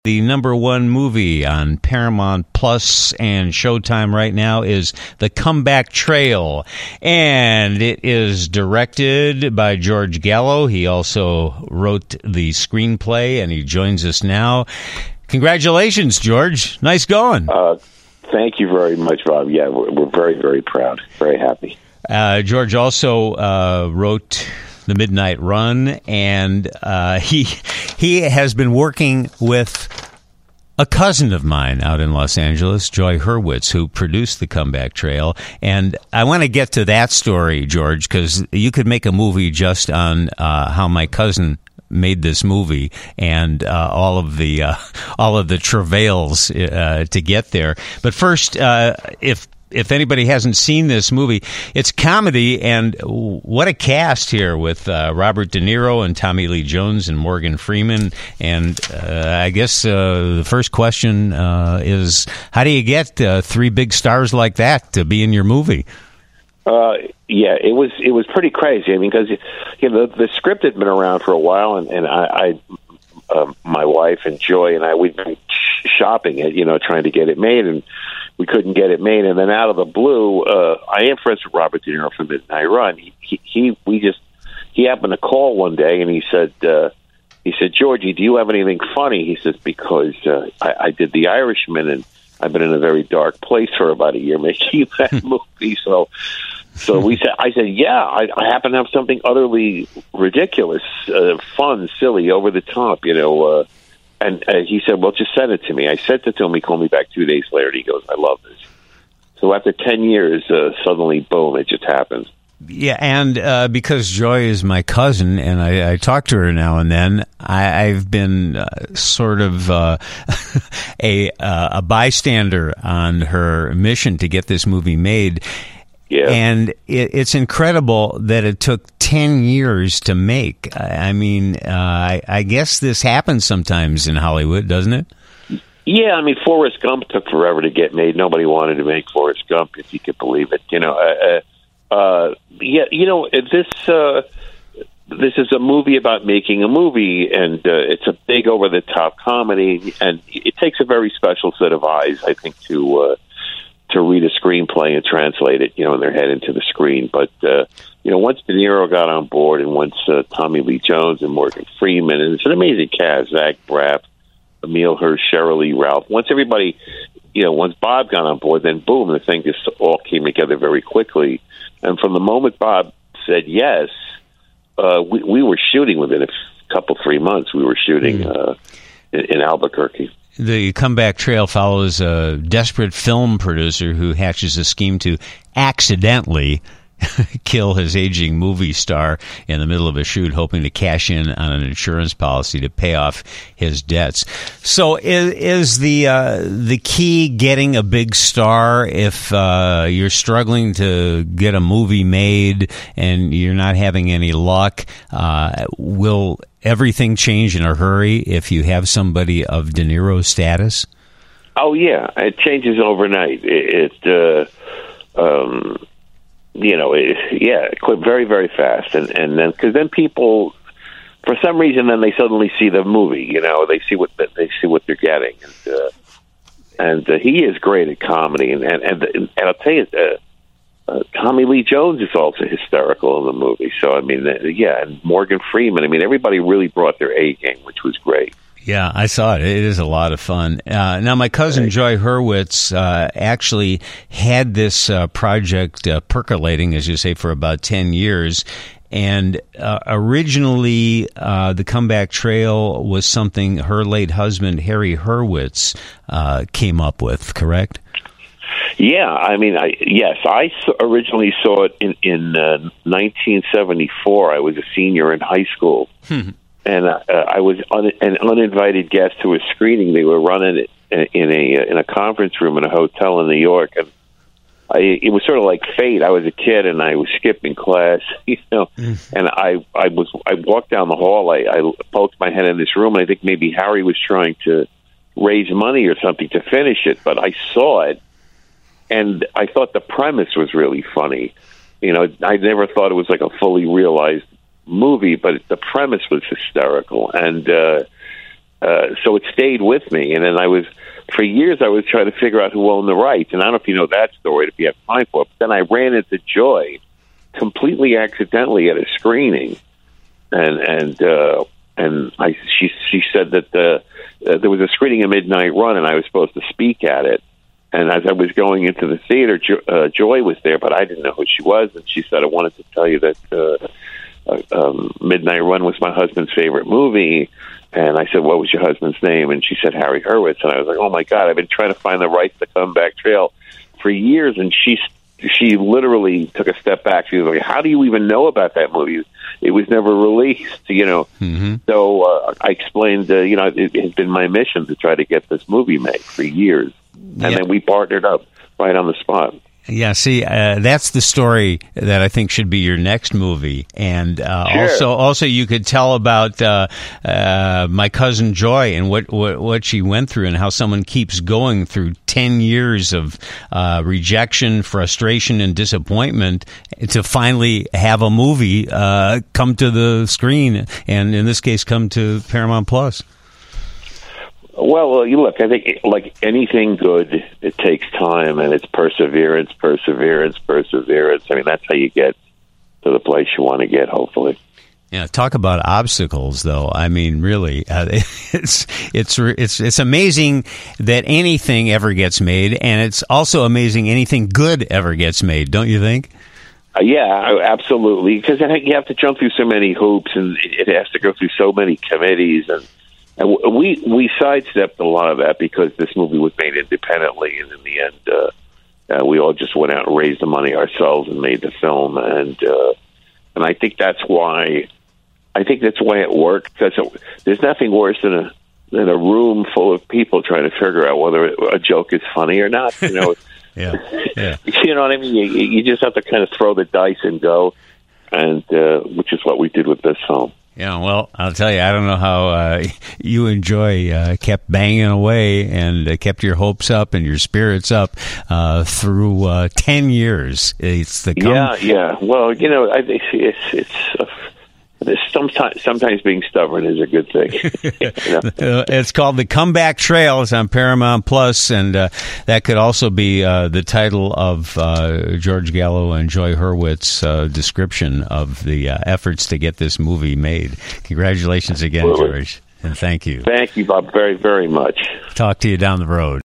The number one movie on Paramount Plus and Showtime right now is The Comeback Trail, and it is directed by George Gallo. He also wrote the screenplay, and he joins us now. Congratulations, George. Nice going. Thank you very much, Bob. Yeah, we're very, very proud, very happy. George also wrote The Midnight Run, and he has been working with a cousin of mine out in Los Angeles, Joy Hurwitz, who produced The Comeback Trail. And I want to get to that story, George, because you could make a movie just on how my cousin made this movie and all of the travails to get there. But first, if anybody hasn't seen this movie, it's comedy, and what a cast here with Robert De Niro and Tommy Lee Jones and Morgan Freeman. And I guess the first question is, how do you get three big stars like that to be in your movie? Yeah, it was pretty crazy. I mean, because the script had been around for a while, and I my wife and Joy and we'd been shopping it, trying to get it made, and we couldn't get it made. And then out of the blue, I am friends with Robert De Niro from Midnight Run. He happened to call one day, and he said, Georgie, do you have anything funny? He says, because I did The Irishman, and I've been in a very dark place for about a year making that movie. So I said, yeah, I happen to have something utterly ridiculous, fun, silly, over the top, And he said, well, just send it to me. I sent it to him. He called me back 2 days later, and he goes, I love this. So after 10 years, suddenly, boom, it just happened. Yeah, and because Joy is my cousin, and I talk to her now and then, I've been sort of a bystander on her mission to get this movie made. Yeah. And it's incredible that it took 10 years to make. I mean, I guess this happens sometimes in Hollywood, doesn't it? Yeah, I mean, Forrest Gump took forever to get made. Nobody wanted to make Forrest Gump, if you could believe it. This is a movie about making a movie, and it's a big over-the-top comedy, and it takes a very special set of eyes, I think, to read a screenplay and translate it, in their head into the screen. But, once De Niro got on board, and once Tommy Lee Jones and Morgan Freeman, and it's an amazing cast, Zach Braff, Emile Hirsch, Sheryl Lee Ralph. Once everybody, once Bob got on board, then boom, the thing just all came together very quickly. And from the moment Bob said yes, we were shooting within a couple, 3 months. We were shooting in Albuquerque. The Comeback Trail follows a desperate film producer who hatches a scheme to accidentally kill his aging movie star in the middle of a shoot, hoping to cash in on an insurance policy to pay off his debts. So is the key getting a big star if you're struggling to get a movie made and you're not having any luck? Will everything change in a hurry if you have somebody of De Niro's status? Oh, yeah. It changes overnight. Very, very fast. And then, because then people, for some reason, then they suddenly see the movie, they see what they're getting. And he is great at comedy. And I'll tell you, Tommy Lee Jones is also hysterical in the movie. So, I mean, and Morgan Freeman. I mean, everybody really brought their A game, which was great. Yeah, I saw it. It is a lot of fun. Now, my cousin Joy Hurwitz actually had this project percolating, as you say, for about 10 years. And originally, The Comeback Trail was something her late husband, Harry Hurwitz, came up with, correct? Yeah, I mean, I originally saw it in 1974. I was a senior in high school. And I was an uninvited guest to a screening. They were running it in a conference room in a hotel in New York, and it was sort of like fate. I was a kid, and I was skipping class, And I walked down the hall. I poked my head in this room, and I think maybe Harry was trying to raise money or something to finish it. But I saw it, and I thought the premise was really funny. I never thought it was like a fully realized movie, but the premise was hysterical. And so it stayed with me. And then for years, I was trying to figure out who owned the rights. And I don't know if you know that story, if you have time for it. But then I ran into Joy completely accidentally at a screening, and she said that there was a screening of Midnight Run, and I was supposed to speak at it. And as I was going into the theater, Joy was there, but I didn't know who she was. And she said, I wanted to tell you that Midnight Run was my husband's favorite movie. And I said, what was your husband's name? And she said, Harry Hurwitz. And I was like, oh, my God, I've been trying to find the rights to Comeback Trail for years. And she literally took a step back. She was like, how do you even know about that movie? It was never released, you know. Mm-hmm. So I explained, it has been my mission to try to get this movie made for years. And then we partnered up right on the spot. Yeah, see, that's the story that I think should be your next movie. And sure. also you could tell about My Cousin Joy and what she went through and how someone keeps going through 10 years of rejection, frustration, and disappointment to finally have a movie come to the screen, and in this case, come to Paramount Plus. Well, you look, I think like anything good, it takes time, and it's perseverance. I mean, that's how you get to the place you want to get, hopefully. Yeah, talk about obstacles, though. I mean, really, it's amazing that anything ever gets made, and it's also amazing anything good ever gets made, don't you think? Yeah, absolutely, because you have to jump through so many hoops, and it has to go through so many committees, and we sidestepped a lot of that because this movie was made independently, and in the end, we all just went out and raised the money ourselves and made the film, and I think that's why it worked, because there's nothing worse than a room full of people trying to figure out whether a joke is funny or not. You know, yeah. You know what I mean? You just have to kind of throw the dice and go, and which is what we did with this film. Yeah, well, I'll tell you, I don't know how you and kept banging away and kept your hopes up and your spirits up through 10 years. It's the yeah. Well, you know, I think sometimes being stubborn is a good thing. You know? It's called The Comeback Trail. It's on Paramount Plus, and that could also be the title of George Gallo and Joy Hurwitz' description of the efforts to get this movie made. Congratulations again, George, and thank you. Thank you, Bob, very, very much. Talk to you down the road.